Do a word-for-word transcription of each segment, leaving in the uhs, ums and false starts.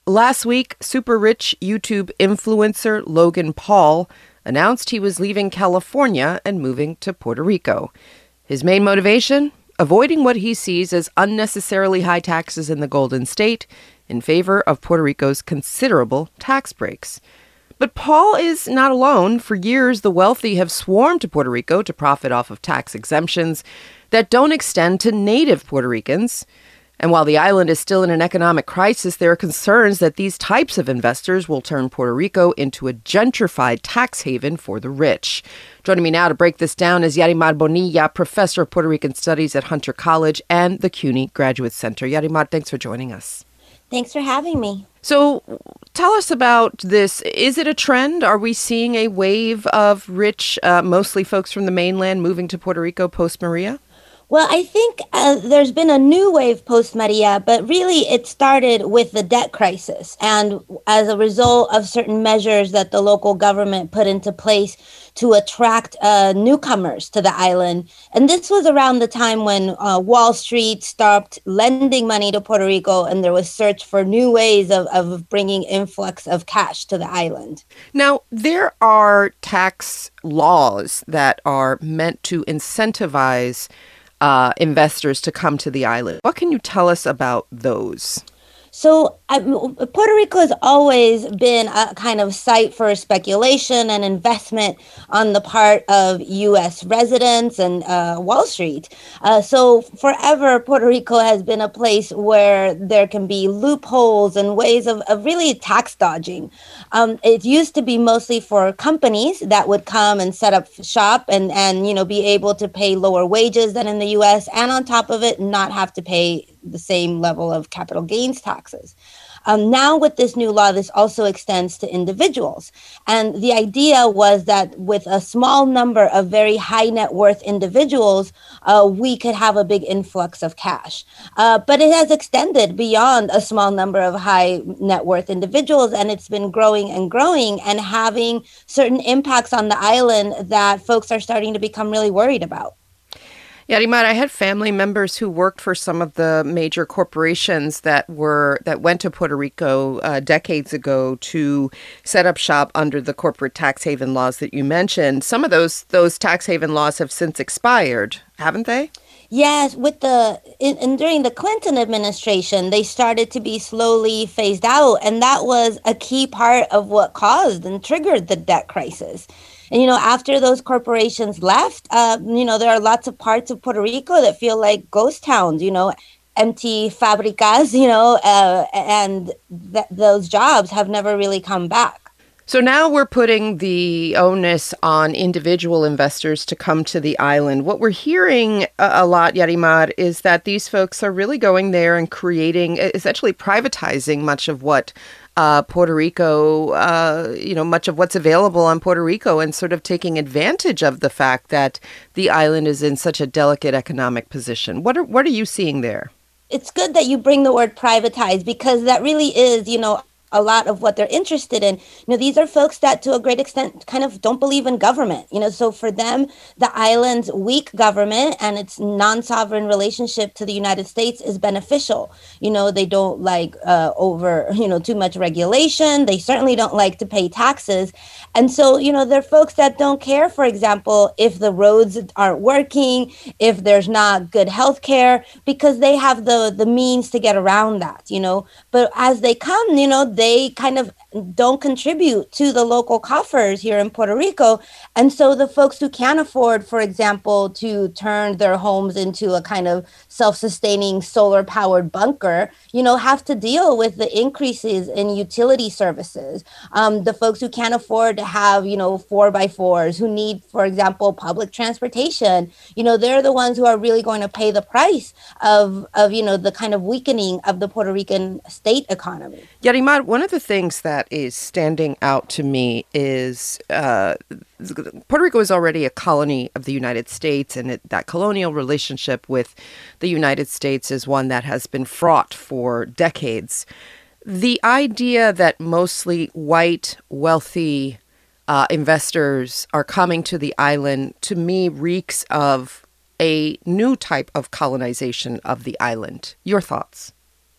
Last week, super rich YouTube influencer Logan Paul announced he was leaving California and moving to Puerto Rico. His main motivation? Avoiding what he sees as unnecessarily high taxes in the Golden State in favor of Puerto Rico's considerable tax breaks. But Paul is not alone. For years, the wealthy have swarmed to Puerto Rico to profit off of tax exemptions that don't extend to native Puerto Ricans. And while the island is still in an economic crisis, there are concerns that these types of investors will turn Puerto Rico into a gentrified tax haven for the rich. Joining me now to break this down is Yarimar Bonilla, professor of Puerto Rican Studies at Hunter College and the CUNY Graduate Center. Yarimar, thanks for joining us. Thanks for having me. So tell us about this. Is it a trend? Are we seeing a wave of rich, uh, mostly folks from the mainland, moving to Puerto Rico post-Maria? Well, I think uh, there's been a new wave post-Maria, but really it started with the debt crisis. And as a result of certain measures that the local government put into place to attract uh, newcomers to the island. And this was around the time when uh, Wall Street stopped lending money to Puerto Rico, and there was search for new ways of, of bringing influx of cash to the island. Now, there are tax laws that are meant to incentivize Uh, investors to come to the island. What can you tell us about those? So I, Puerto Rico has always been a kind of site for speculation and investment on the part of U S residents and uh, Wall Street. Uh, so forever, Puerto Rico has been a place where there can be loopholes and ways of, of really tax dodging. Um, it used to be mostly for companies that would come and set up shop and, and you know be able to pay lower wages than in the U S, and on top of it, not have to pay the same level of capital gains taxes. Um, now with this new law, this also extends to individuals. And the idea was that with a small number of very high net worth individuals, uh, we could have a big influx of cash. Uh, but it has extended beyond a small number of high net worth individuals, and it's been growing and growing and having certain impacts on the island that folks are starting to become really worried about. Yarimar, I had family members who worked for some of the major corporations that were that went to Puerto Rico uh, decades ago to set up shop under the corporate tax haven laws that you mentioned. Some of those those tax haven laws have since expired, haven't they? Yes, with the in, in, during the Clinton administration, they started to be slowly phased out, and that was a key part of what caused and triggered the debt crisis. And, you know, after those corporations left, uh, you know, there are lots of parts of Puerto Rico that feel like ghost towns, you know, empty fabricas, you know, uh, and th- those jobs have never really come back. So now we're putting the onus on individual investors to come to the island. What we're hearing a, a lot, Yarimar, is that these folks are really going there and creating, essentially privatizing much of what Uh, Puerto Rico, uh, you know, much of what's available on Puerto Rico, and sort of taking advantage of the fact that the island is in such a delicate economic position. What are what are you seeing there? It's good that you bring the word privatize, because that really is, you know, a lot of what they're interested in. You know, these are folks that to a great extent kind of don't believe in government. You know, so for them, the island's weak government and its non-sovereign relationship to the United States is beneficial. You know, they don't like uh, over, you know, too much regulation. They certainly don't like to pay taxes. And so, you know, they're folks that don't care, for example, if the roads aren't working, if there's not good health care, because they have the, the means to get around that, you know. But as they come, you know, they kind of don't contribute to the local coffers here in Puerto Rico. And so the folks who can afford, for example, to turn their homes into a kind of self-sustaining solar powered bunker, you know, have to deal with the increases in utility services. Um, the folks who can't afford to have, you know, four by fours, who need, for example, public transportation, you know, they're the ones who are really going to pay the price of, of, you know, the kind of weakening of the Puerto Rican state economy. Yarimar, one of the things that is standing out to me is uh, Puerto Rico is already a colony of the United States, and it, that colonial relationship with the United States is one that has been fraught for decades. The idea that mostly white, wealthy uh, investors are coming to the island, to me, reeks of a new type of colonization of the island. Your thoughts?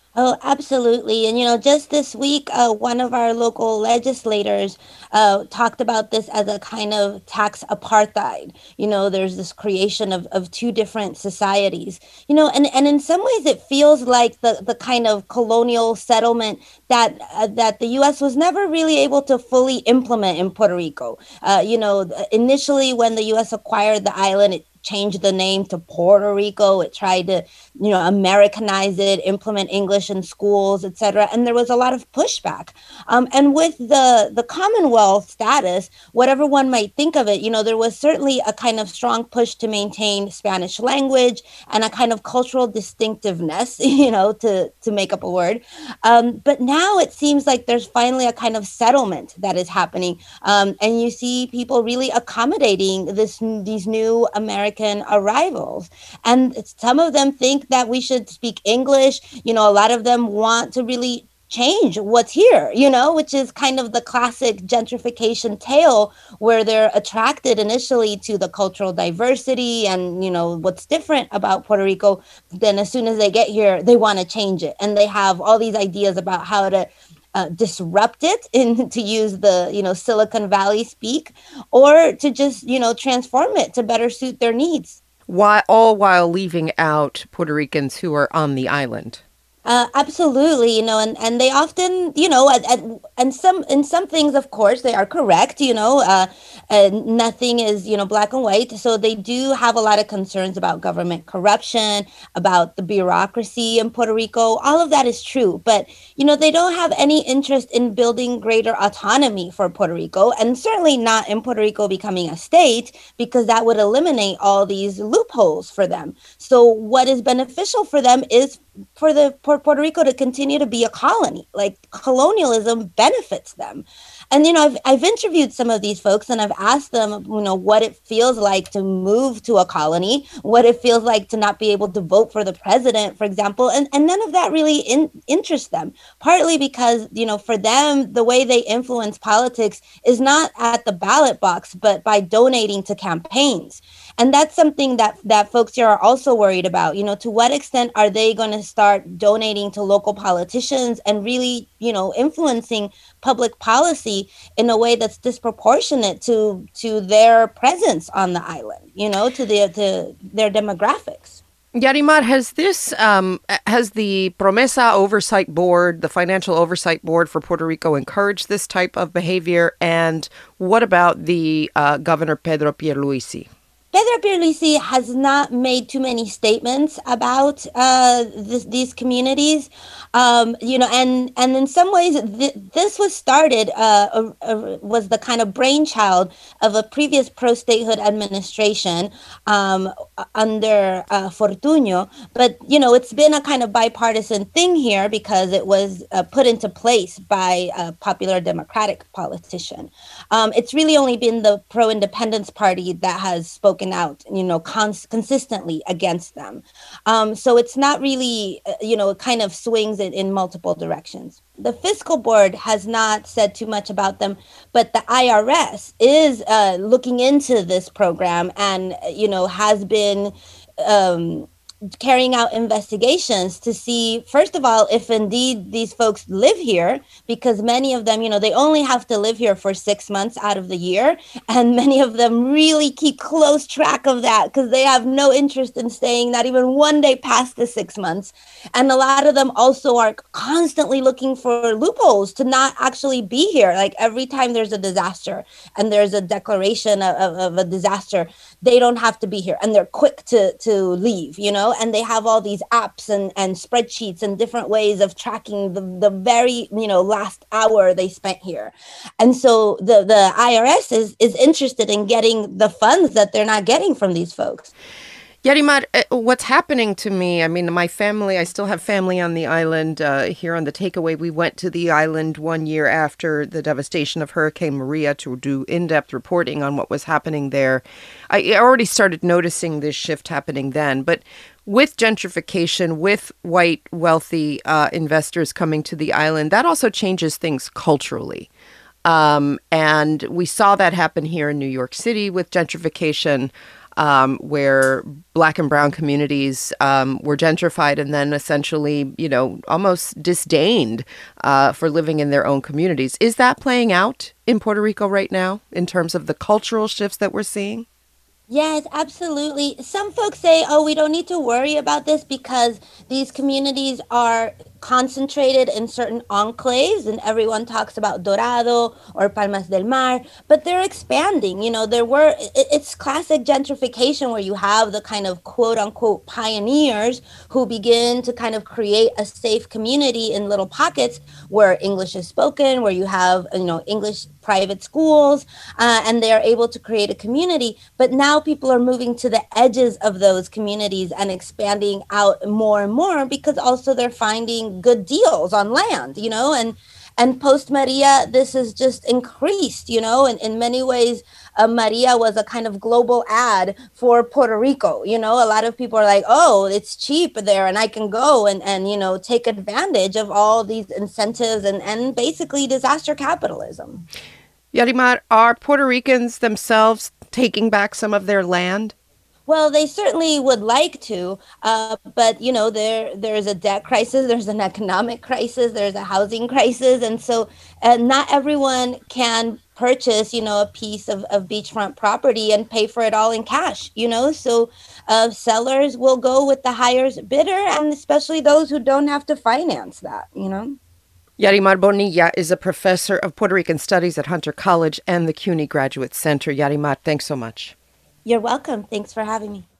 Oh, absolutely. And, you know, just this week, uh, one of our local legislators uh, talked about this as a kind of tax apartheid. You know, there's this creation of, of two different societies, you know, and, and in some ways it feels like the, the kind of colonial settlement that uh, that the U S was never really able to fully implement in Puerto Rico. Uh, you know, initially when the U S acquired the island, it changed the name to Puerto Rico. It tried to, you know, Americanize it, implement English in schools, et cetera. And there was a lot of pushback. Um, and with the the Commonwealth status, whatever one might think of it, you know, there was certainly a kind of strong push to maintain Spanish language and a kind of cultural distinctiveness, you know, to to make up a word. Um, but now it seems like there's finally a kind of settlement that is happening, um, and you see people really accommodating this these new American arrivals. And some of them think that we should speak English. You know, a lot of them want to really change what's here, you know, which is kind of the classic gentrification tale where they're attracted initially to the cultural diversity and, you know, what's different about Puerto Rico. Then as soon as they get here, they want to change it. And they have all these ideas about how to uh, disrupt it, in to use the, you know, Silicon Valley speak, or to just, you know, transform it to better suit their needs. Why, all while leaving out Puerto Ricans who are on the island. Uh, absolutely, you know, and, and they often, you know, at, at, and some in some things, of course, they are correct. You know, uh, uh, nothing is, you know, black and white. So they do have a lot of concerns about government corruption, about the bureaucracy in Puerto Rico. All of that is true, but you know, they don't have any interest in building greater autonomy for Puerto Rico, and certainly not in Puerto Rico becoming a state, because that would eliminate all these loopholes for them. So what is beneficial for them is for the for Puerto Rico to continue to be a colony. Like, colonialism benefits them. And you know, I've I've interviewed some of these folks, and I've asked them, you know, what it feels like to move to a colony, what it feels like to not be able to vote for the president, for example, and and none of that really in, interests them. Partly because, you know, for them, the way they influence politics is not at the ballot box, but by donating to campaigns. And that's something that that folks here are also worried about. You know, to what extent are they going to start donating to local politicians and really, you know, influencing public policy in a way that's disproportionate to to their presence on the island, you know, to the to their demographics. Yarimar, has this, um, has the Promesa Oversight Board, the Financial Oversight Board for Puerto Rico, encouraged this type of behavior? And what about the uh, Governor Pedro Pierluisi? Pedro Pierluisi has not made too many statements about uh, this, these communities, um, you know, and and in some ways, th- this was started uh, uh, uh, was the kind of brainchild of a previous pro-statehood administration um, under uh, Fortuño. But you know, it's been a kind of bipartisan thing here because it was uh, put into place by a popular Democratic politician. Um, it's really only been the pro-independence party that has spoken out, you know, cons- consistently against them. Um, so it's not really, uh, you know, it kind of swings it in multiple directions. The fiscal board has not said too much about them, but the I R S is uh, looking into this program and, you know, has been um, carrying out investigations to see, first of all, if indeed these folks live here, because many of them, you know, they only have to live here for six months out of the year. And many of them really keep close track of that because they have no interest in staying not even one day past the six months. And a lot of them also are constantly looking for loopholes to not actually be here. Like every time there's a disaster and there's a declaration of, of, of a disaster, they don't have to be here and they're quick to, to leave, you know, and they have all these apps and, and spreadsheets and different ways of tracking the, the very, you know, last hour they spent here. And so the, the I R S is, is interested in getting the funds that they're not getting from these folks. Yarimar, what's happening to me, I mean, my family, I still have family on the island. Uh, here on the Takeaway, we went to the island one year after the devastation of Hurricane Maria to do in-depth reporting on what was happening there. I already started noticing this shift happening then, but with gentrification, with white, wealthy uh, investors coming to the island, that also changes things culturally. Um, and we saw that happen here in New York City with gentrification. um, where Black and brown communities um, were gentrified and then essentially, you know, almost disdained uh, for living in their own communities. Is that playing out in Puerto Rico right now in terms of the cultural shifts that we're seeing? Yes, absolutely. Some folks say, oh, we don't need to worry about this because these communities are concentrated in certain enclaves, and everyone talks about Dorado or Palmas del Mar, but they're expanding. You know, there were, it, it's classic gentrification where you have the kind of quote unquote pioneers who begin to kind of create a safe community in little pockets where English is spoken, where you have, you know, English private schools, uh, and they're able to create a community. But now people are moving to the edges of those communities and expanding out more and more because also they're finding good deals on land, you know, and and post Maria, this has just increased, you know, and in many ways, uh, Maria was a kind of global ad for Puerto Rico. You know, a lot of people are like, oh, it's cheap there and I can go and, and you know, take advantage of all these incentives and, and basically disaster capitalism. Yarimar, are Puerto Ricans themselves taking back some of their land? Well, they certainly would like to, uh, but you know, there there's a debt crisis, there's an economic crisis, there's a housing crisis, and so uh, not everyone can purchase, you know, a piece of, of beachfront property and pay for it all in cash. You know, so uh, sellers will go with the highest bidder, and especially those who don't have to finance that. You know. Yarimar Bonilla is a professor of Puerto Rican Studies at Hunter College and the CUNY Graduate Center. Yarimar, thanks so much. You're welcome. Thanks for having me.